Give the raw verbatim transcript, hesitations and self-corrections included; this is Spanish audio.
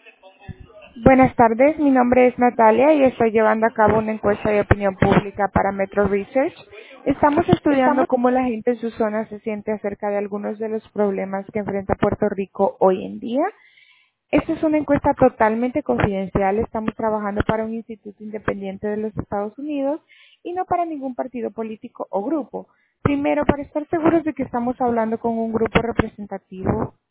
Buenas tardes, mi nombre es Natalia y estoy llevando a cabo una encuesta de opinión pública para Metro Research. Estamos estudiando Estamos. cómo la gente en su zona se siente acerca de algunos de los problemas que enfrenta Puerto Rico hoy en día. Esta es una encuesta totalmente confidencial. Estamos trabajando para un instituto independiente de los Estados Unidos y no para ningún partido político o grupo. Primero, para estar seguros de que estamos hablando con un grupo representativo